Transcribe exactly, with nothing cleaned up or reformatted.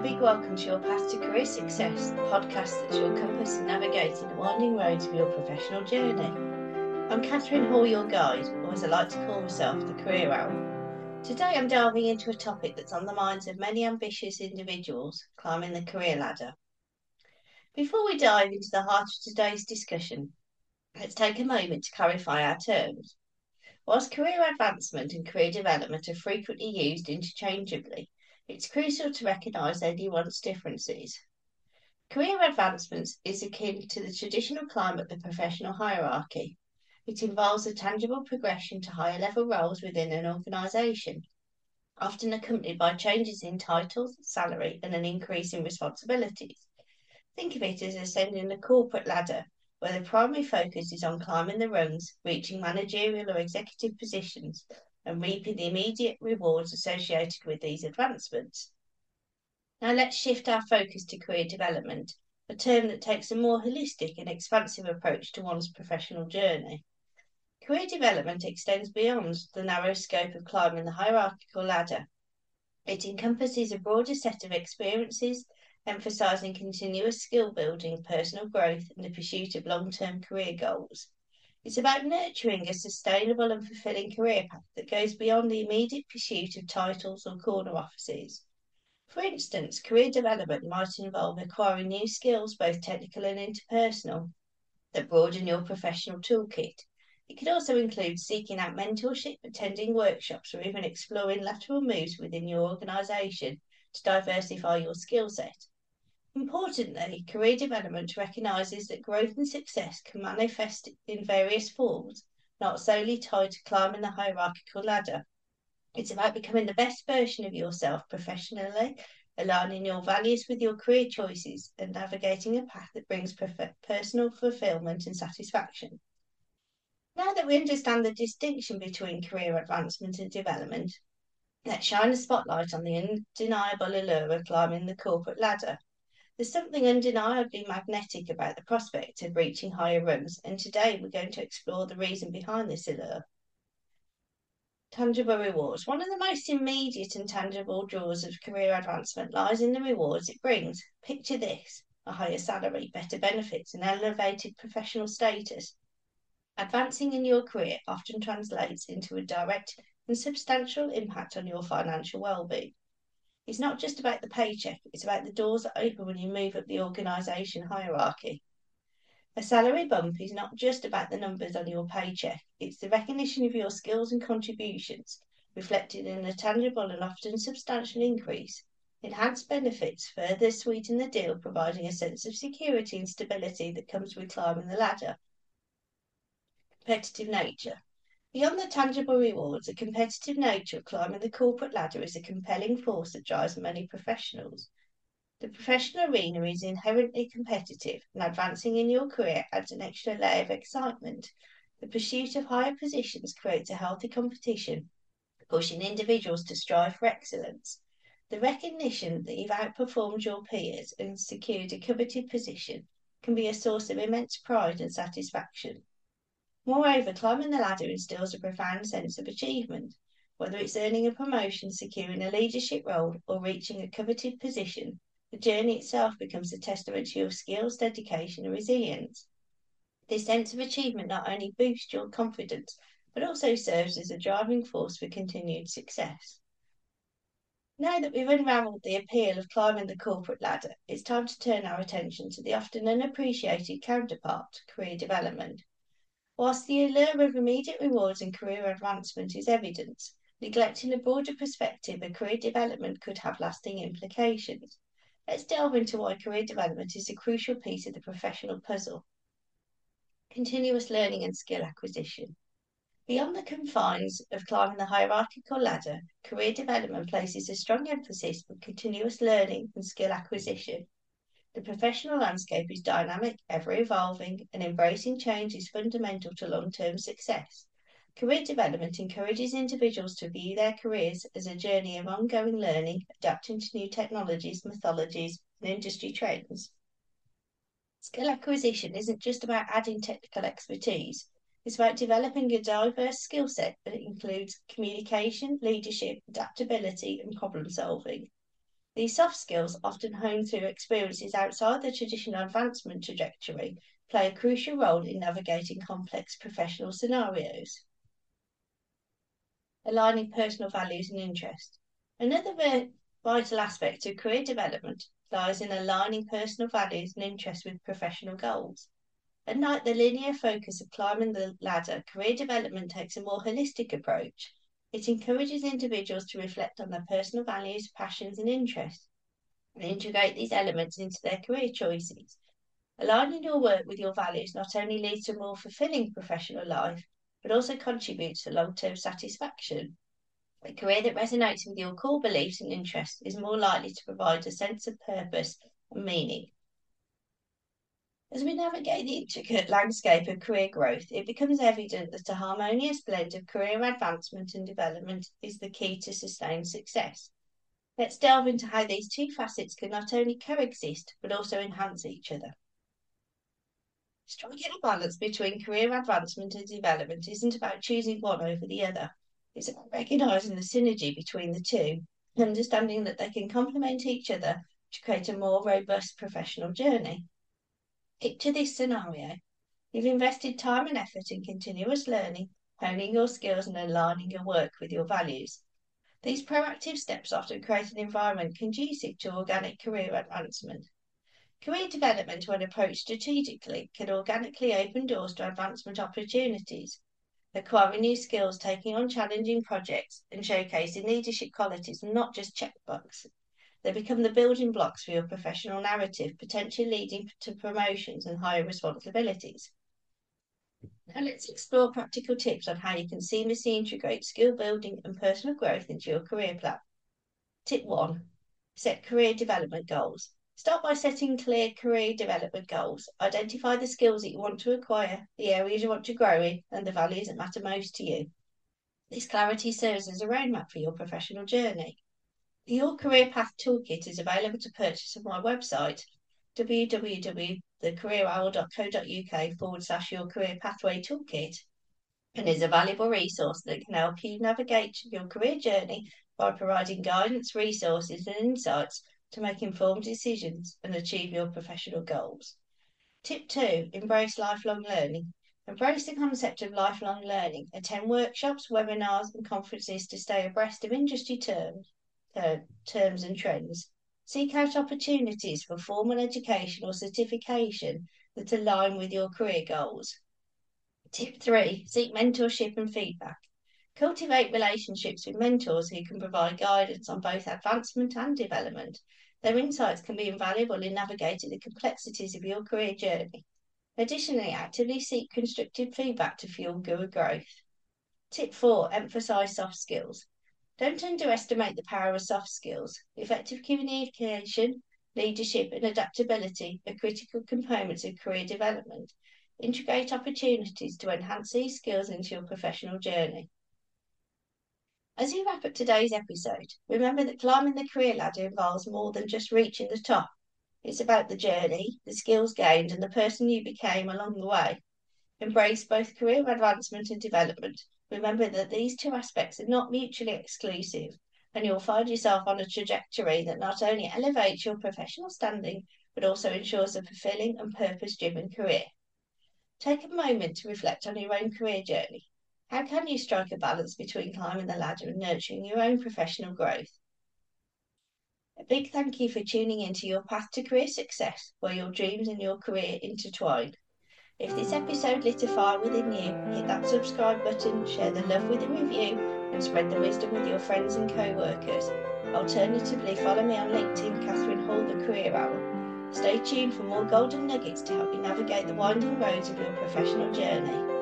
big welcome to Your Path to Career Success, the podcast that's your compass in navigating the winding roads of your professional journey. I'm Catherine Hall, your guide, or as I like to call myself, the Career Owl. Today I'm delving into a topic that's on the minds of many ambitious individuals, climbing the career ladder. Before we dive into the heart of today's discussion, let's take a moment to clarify our terms. Whilst career advancement and career development are frequently used interchangeably, it's crucial to recognise their nuanced differences. Career advancement is akin to the traditional climb up the professional hierarchy. It involves a tangible progression to higher level roles within an organisation, often accompanied by changes in titles, salary, and an increase in responsibilities. Think of it as ascending the corporate ladder, where the primary focus is on climbing the rungs, reaching managerial or executive positions, and reaping the immediate rewards associated with these advancements. Now let's shift our focus to career development, a term that takes a more holistic and expansive approach to one's professional journey. Career development extends beyond the narrow scope of climbing the hierarchical ladder. It encompasses a broader set of experiences, emphasising continuous skill building, personal growth, and the pursuit of long-term career goals. It's about nurturing a sustainable and fulfilling career path that goes beyond the immediate pursuit of titles or corner offices. For instance, career development might involve acquiring new skills, both technical and interpersonal, that broaden your professional toolkit. It could also include seeking out mentorship, attending workshops, or even exploring lateral moves within your organisation to diversify your skill set. Importantly, career development recognises that growth and success can manifest in various forms, not solely tied to climbing the hierarchical ladder. It's about becoming the best version of yourself professionally, aligning your values with your career choices, and navigating a path that brings perf- personal fulfillment and satisfaction. Now that we understand the distinction between career advancement and development, let's shine a spotlight on the undeniable allure of climbing the corporate ladder. There's something undeniably magnetic about the prospect of reaching higher rungs, and today we're going to explore the reason behind this allure. Tangible rewards. One of the most immediate and tangible draws of career advancement lies in the rewards it brings. Picture this: a higher salary, better benefits, and elevated professional status. Advancing in your career often translates into a direct and substantial impact on your financial well-being. It's not just about the paycheck, it's about the doors that open when you move up the organisation hierarchy. A salary bump is not just about the numbers on your paycheck, it's the recognition of your skills and contributions, reflected in a tangible and often substantial increase. Enhanced benefits further sweeten the deal, providing a sense of security and stability that comes with climbing the ladder. Competitive nature. Beyond the tangible rewards, the competitive nature of climbing the corporate ladder is a compelling force that drives many professionals. The professional arena is inherently competitive, and advancing in your career adds an extra layer of excitement. The pursuit of higher positions creates a healthy competition, pushing individuals to strive for excellence. The recognition that you've outperformed your peers and secured a coveted position can be a source of immense pride and satisfaction. Moreover, climbing the ladder instills a profound sense of achievement. Whether it's earning a promotion, securing a leadership role, or reaching a coveted position, the journey itself becomes a testament to your skills, dedication, and resilience. This sense of achievement not only boosts your confidence, but also serves as a driving force for continued success. Now that we've unravelled the appeal of climbing the corporate ladder, it's time to turn our attention to the often unappreciated counterpart, career development. Whilst the allure of immediate rewards and career advancement is evident, neglecting a broader perspective of career development could have lasting implications. Let's delve into why career development is a crucial piece of the professional puzzle. Continuous learning and skill acquisition. Beyond the confines of climbing the hierarchical ladder, career development places a strong emphasis on continuous learning and skill acquisition. The professional landscape is dynamic, ever-evolving, and embracing change is fundamental to long-term success. Career development encourages individuals to view their careers as a journey of ongoing learning, adapting to new technologies, methodologies, and industry trends. Skill acquisition isn't just about adding technical expertise, it's about developing a diverse skill set that includes communication, leadership, adaptability, and problem solving. These soft skills, often honed through experiences outside the traditional advancement trajectory, play a crucial role in navigating complex professional scenarios. Aligning personal values and interests. Another vital aspect of career development lies in aligning personal values and interests with professional goals. Unlike the linear focus of climbing the ladder, career development takes a more holistic approach. It encourages individuals to reflect on their personal values, passions, and interests, and integrate these elements into their career choices. Aligning your work with your values not only leads to a more fulfilling professional life, but also contributes to long-term satisfaction. A career that resonates with your core beliefs and interests is more likely to provide a sense of purpose and meaning. As we navigate the intricate landscape of career growth, it becomes evident that a harmonious blend of career advancement and development is the key to sustained success. Let's delve into how these two facets can not only coexist, but also enhance each other. Striking a balance between career advancement and development isn't about choosing one over the other. It's about recognising the synergy between the two, understanding that they can complement each other to create a more robust professional journey. Picture this scenario. You've invested time and effort in continuous learning, honing your skills and aligning your work with your values. These proactive steps often create an environment conducive to organic career advancement. Career development, when approached strategically, can organically open doors to advancement opportunities. Acquiring new skills, taking on challenging projects, and showcasing leadership qualities are not just checkboxes. They become the building blocks for your professional narrative, potentially leading to promotions and higher responsibilities. Now let's explore practical tips on how you can seamlessly integrate skill building and personal growth into your career plan. Tip one, set career development goals. Start by setting clear career development goals. Identify the skills that you want to acquire, the areas you want to grow in, and the values that matter most to you. This clarity serves as a roadmap for your professional journey. The Your Career Path Toolkit is available to purchase on my website, w w w dot the career owl dot co dot u k forward slash Your Career Pathway Toolkit, and is a valuable resource that can help you navigate your career journey by providing guidance, resources, and insights to make informed decisions and achieve your professional goals. Tip two, embrace lifelong learning. Embrace the concept of lifelong learning. Attend workshops, webinars, and conferences to stay abreast of industry terms. Uh, terms and trends. Seek out opportunities for formal education or certification that align with your career goals. Tip three, seek mentorship and feedback. Cultivate relationships with mentors who can provide guidance on both advancement and development. Their insights can be invaluable in navigating the complexities of your career journey. Additionally, actively seek constructive feedback to fuel career growth. Tip four, emphasize soft skills. Don't underestimate the power of soft skills. Effective communication, leadership, and adaptability are critical components of career development. Integrate opportunities to enhance these skills into your professional journey. As you wrap up today's episode, remember that climbing the career ladder involves more than just reaching the top. It's about the journey, the skills gained, and the person you became along the way. Embrace both career advancement and development. Remember that these two aspects are not mutually exclusive, and you'll find yourself on a trajectory that not only elevates your professional standing, but also ensures a fulfilling and purpose-driven career. Take a moment to reflect on your own career journey. How can you strike a balance between climbing the ladder and nurturing your own professional growth? A big thank you for tuning into Your Path to Career Success, where your dreams and your career intertwine. If this episode lit a fire within you, hit that subscribe button, share the love with a review, and spread the wisdom with your friends and co-workers. Alternatively, follow me on LinkedIn, Catherine Hall, the Career Owl. Stay tuned for more golden nuggets to help you navigate the winding roads of your professional journey.